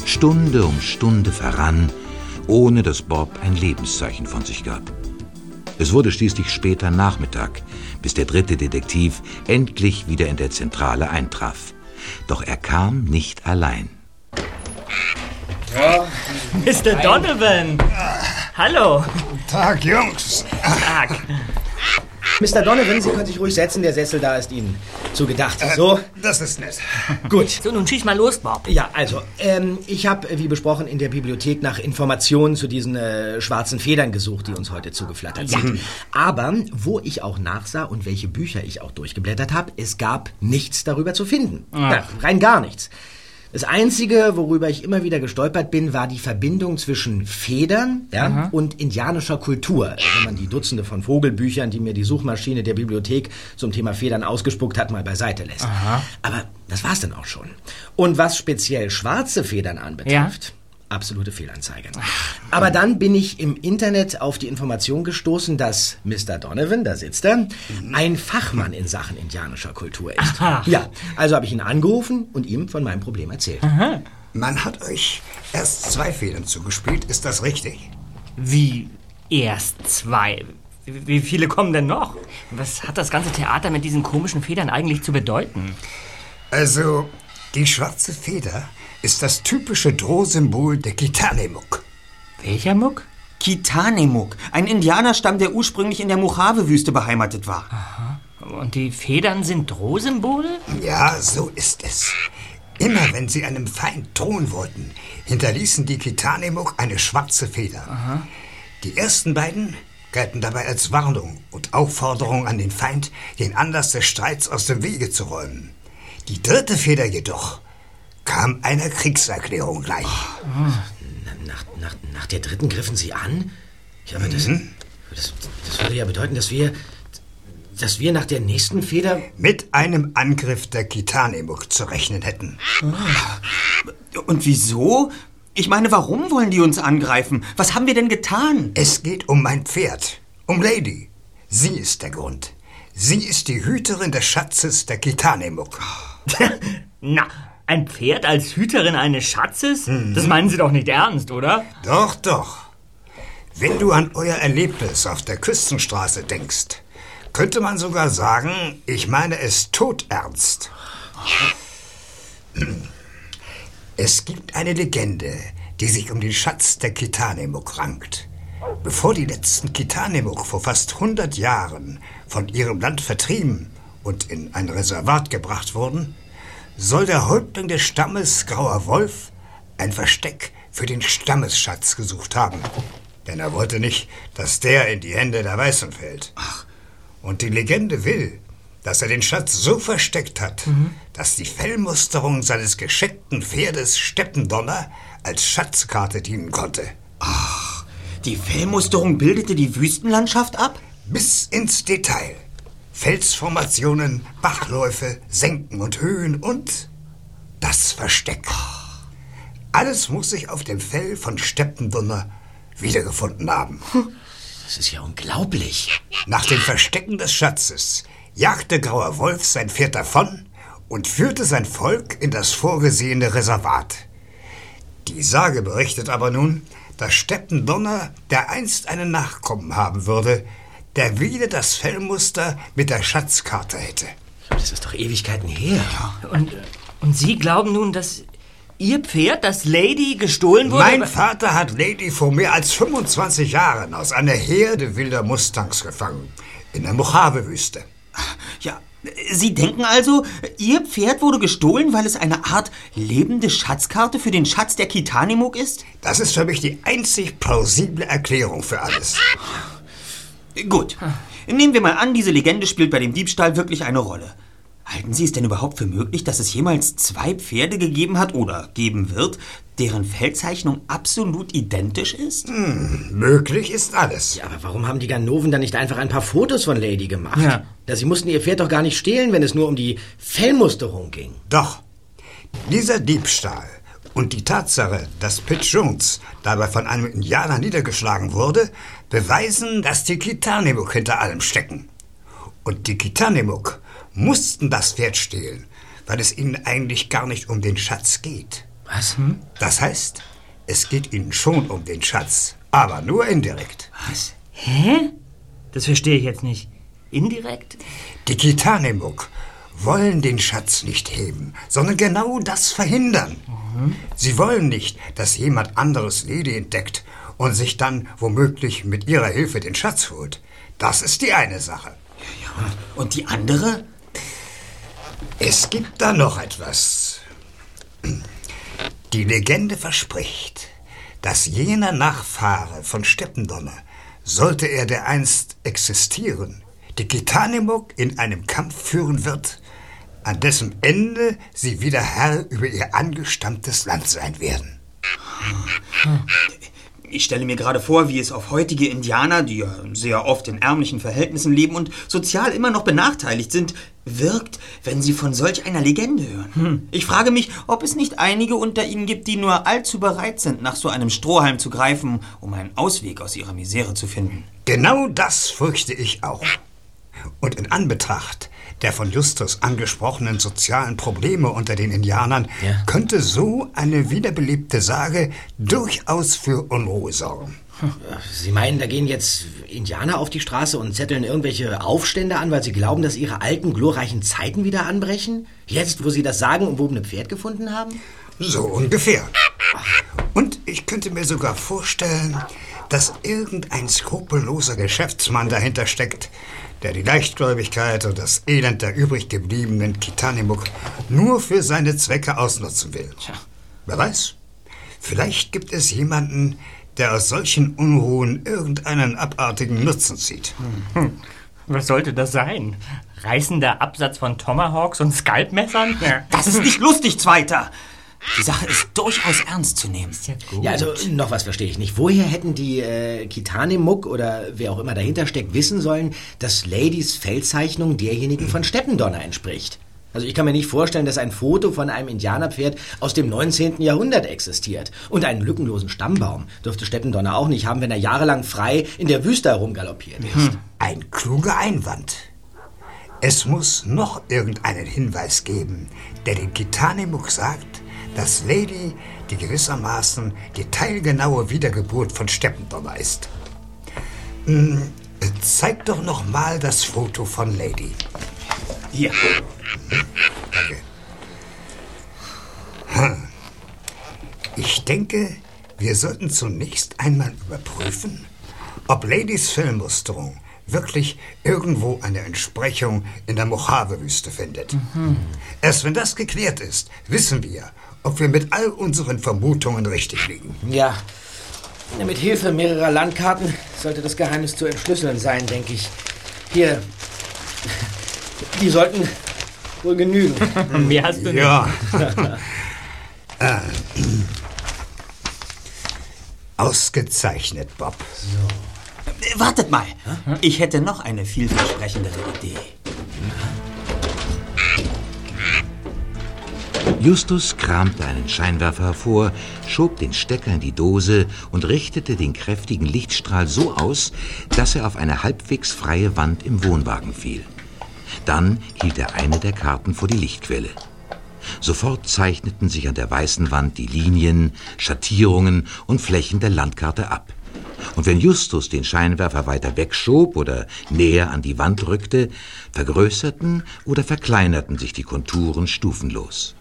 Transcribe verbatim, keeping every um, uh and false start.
Stunde um Stunde verrann, ohne dass Bob ein Lebenszeichen von sich gab. Es wurde schließlich später Nachmittag, bis der dritte Detektiv endlich wieder in der Zentrale eintraf. Doch er kam nicht allein. Ja. Mister Donovan! Hallo! Guten Tag, Jungs! Tag! Mister Donovan, Sie können sich ruhig setzen, der Sessel da ist Ihnen zugedacht. So? Äh, das ist nett. Gut. So, nun schieß mal los, Bob. Ja, also, ähm, ich habe, wie besprochen, in der Bibliothek nach Informationen zu diesen äh, schwarzen Federn gesucht, die uns heute zugeflattert Ja. sind. Aber, wo ich auch nachsah und welche Bücher ich auch durchgeblättert habe, es gab nichts darüber zu finden. Ja, rein gar nichts. Das Einzige, worüber ich immer wieder gestolpert bin, war die Verbindung zwischen Federn ja, und indianischer Kultur. Wenn man die Dutzende von Vogelbüchern, die mir die Suchmaschine der Bibliothek zum Thema Federn ausgespuckt hat, mal beiseite lässt. Aha. Aber das war's dann auch schon. Und was speziell schwarze Federn anbetrifft, ja? Absolute Fehlanzeige. Aber dann bin ich im Internet auf die Information gestoßen, dass Mister Donovan, da sitzt er, ein Fachmann in Sachen indianischer Kultur ist. Aha. Ja, also habe ich ihn angerufen und ihm von meinem Problem erzählt. Aha. Man hat euch erst zwei Federn zugespielt, ist das richtig? Wie erst zwei? Wie viele kommen denn noch? Was hat das ganze Theater mit diesen komischen Federn eigentlich zu bedeuten? Also, die schwarze Feder ist das typische Drohsymbol der Kitanemuk. Welcher Muck? Kitanemuk, ein Indianerstamm, der ursprünglich in der Mojave-Wüste beheimatet war. Aha. Und die Federn sind Drohsymbole? Ja, so ist es. Immer wenn sie einem Feind drohen wollten, hinterließen die Kitanemuk eine schwarze Feder. Aha. Die ersten beiden galten dabei als Warnung und Aufforderung an den Feind, den Anlass des Streits aus dem Wege zu räumen. Die dritte Feder jedoch kam einer Kriegserklärung gleich. Oh. Nach, nach, nach der dritten griffen Sie an? Ja, aber das, mhm. das, das würde ja bedeuten, dass wir, dass wir nach der nächsten Feder mit einem Angriff der Kitanemuk zu rechnen hätten. Oh. Und wieso? Ich meine, warum wollen die uns angreifen? Was haben wir denn getan? Es geht um mein Pferd, um Lady. Sie ist der Grund. Sie ist die Hüterin des Schatzes der Kitanemuk. Na, ein Pferd als Hüterin eines Schatzes? Mhm. Das meinen Sie doch nicht ernst, oder? Doch, doch. Wenn du an euer Erlebnis auf der Küstenstraße denkst, könnte man sogar sagen, ich meine es todernst. Es gibt eine Legende, die sich um den Schatz der Kitanemuk rankt. Bevor die letzten Kitanemuk vor fast hundert Jahren von ihrem Land vertrieben und in ein Reservat gebracht wurden, soll der Häuptling des Stammes, Grauer Wolf, ein Versteck für den Stammesschatz gesucht haben. Denn er wollte nicht, dass der in die Hände der Weißen fällt. Ach. Und die Legende will, dass er den Schatz so versteckt hat, mhm. dass die Fellmusterung seines gescheckten Pferdes Steppendonner als Schatzkarte dienen konnte. Ach, die Fellmusterung bildete die Wüstenlandschaft ab? Bis ins Detail. Felsformationen, Bachläufe, Senken und Höhen und das Versteck. Alles muss sich auf dem Fell von Steppendonner wiedergefunden haben. Das ist ja unglaublich. Nach dem Verstecken des Schatzes jagte Grauer Wolf sein Pferd davon und führte sein Volk in das vorgesehene Reservat. Die Sage berichtet aber nun, dass Steppendonner dereinst einen Nachkommen haben würde, der wieder das Fellmuster mit der Schatzkarte hätte. Das ist doch Ewigkeiten her. Ja. Und, und Sie glauben nun, dass Ihr Pferd, das Lady, gestohlen wurde? Mein Vater hat Lady vor mehr als fünfundzwanzig Jahren aus einer Herde wilder Mustangs gefangen. In der Mojave-Wüste. Ja, Sie denken also, Ihr Pferd wurde gestohlen, weil es eine Art lebende Schatzkarte für den Schatz der Kitanemuk ist? Das ist für mich die einzig plausible Erklärung für alles. Gut, nehmen wir mal an, diese Legende spielt bei dem Diebstahl wirklich eine Rolle. Halten Sie es denn überhaupt für möglich, dass es jemals zwei Pferde gegeben hat oder geben wird, deren Fellzeichnung absolut identisch ist? Hm, möglich ist alles. Ja, aber warum haben die Ganoven dann nicht einfach ein paar Fotos von Lady gemacht? Ja. Ja, sie mussten ihr Pferd doch gar nicht stehlen, wenn es nur um die Fellmusterung ging. Doch. Dieser Diebstahl und die Tatsache, dass Pitt Jones dabei von einem Indianer niedergeschlagen wurde, beweisen, dass die Kitanemuk hinter allem stecken. Und die Kitanemuk mussten das Pferd stehlen, weil es ihnen eigentlich gar nicht um den Schatz geht. Was? Hm? Das heißt, es geht ihnen schon um den Schatz, aber nur indirekt. Was? Hä? Das verstehe ich jetzt nicht. Indirekt? Die Kitanemuk wollen den Schatz nicht heben, sondern genau das verhindern. Mhm. Sie wollen nicht, dass jemand anderes Lady entdeckt und sich dann womöglich mit ihrer Hilfe den Schatz holt. Das ist die eine Sache. Ja, ja. Und die andere? Es gibt da noch etwas. Die Legende verspricht, dass jener Nachfahre von Steppendonner, sollte er dereinst existieren, die Kitanemuk in einem Kampf führen wird, an dessen Ende sie wieder Herr über ihr angestammtes Land sein werden. Ich stelle mir gerade vor, wie es auf heutige Indianer, die ja sehr oft in ärmlichen Verhältnissen leben und sozial immer noch benachteiligt sind, wirkt, wenn sie von solch einer Legende hören. Hm. Ich frage mich, ob es nicht einige unter ihnen gibt, die nur allzu bereit sind, nach so einem Strohhalm zu greifen, um einen Ausweg aus ihrer Misere zu finden. Genau das fürchte ich auch. Und in Anbetracht der von Justus angesprochenen sozialen Probleme unter den Indianern ja. könnte so eine wiederbelebte Sage durchaus für Unruhe sorgen. Sie meinen, da gehen jetzt Indianer auf die Straße und zetteln irgendwelche Aufstände an, weil sie glauben, dass ihre alten, glorreichen Zeiten wieder anbrechen? Jetzt, wo sie das sagenumwobene Pferd gefunden haben? So ungefähr. Und ich könnte mir sogar vorstellen, dass irgendein skrupelloser Geschäftsmann dahinter steckt, der die Leichtgläubigkeit und das Elend der übrig gebliebenen Kitanemuk nur für seine Zwecke ausnutzen will. Tja. Wer weiß, vielleicht gibt es jemanden, der aus solchen Unruhen irgendeinen abartigen Nutzen zieht. Hm. Was sollte das sein? Reißender Absatz von Tomahawks und Skalpmessern? Das ist nicht lustig, Zweiter! Die Sache ist durchaus ernst zu nehmen. Ist ja gut. Ja, also noch was verstehe ich nicht. Woher hätten die äh, Kitanemuk oder wer auch immer dahinter steckt wissen sollen, dass Ladys Feldzeichnung derjenigen von Steppendonner entspricht? Also ich kann mir nicht vorstellen, dass ein Foto von einem Indianerpferd aus dem neunzehnten Jahrhundert existiert. Und einen lückenlosen Stammbaum dürfte Steppendonner auch nicht haben, wenn er jahrelang frei in der Wüste herumgaloppiert ist. Hm. Ein kluger Einwand. Es muss noch irgendeinen Hinweis geben, der den Kitanemuk sagt, dass Lady die gewissermaßen die teilgenaue Wiedergeburt von Steppendonner ist. Hm, zeig doch noch mal das Foto von Lady. Hier. Danke. Hm. Ich denke, wir sollten zunächst einmal überprüfen, ob Ladys Fellmusterung wirklich irgendwo eine Entsprechung in der Mojave-Wüste findet. Mhm. Erst wenn das geklärt ist, wissen wir, ob wir mit all unseren Vermutungen richtig liegen. Ja, mit Hilfe mehrerer Landkarten sollte das Geheimnis zu entschlüsseln sein, denke ich. Hier, die sollten wohl genügen. Mehr hast du nicht. Ja. äh, ausgezeichnet, Bob. So. Wartet mal. Ich hätte noch eine vielversprechendere Idee. Justus kramte einen Scheinwerfer hervor, schob den Stecker in die Dose und richtete den kräftigen Lichtstrahl so aus, dass er auf eine halbwegs freie Wand im Wohnwagen fiel. Dann hielt er eine der Karten vor die Lichtquelle. Sofort zeichneten sich an der weißen Wand die Linien, Schattierungen und Flächen der Landkarte ab. Und wenn Justus den Scheinwerfer weiter wegschob oder näher an die Wand rückte, vergrößerten oder verkleinerten sich die Konturen stufenlos.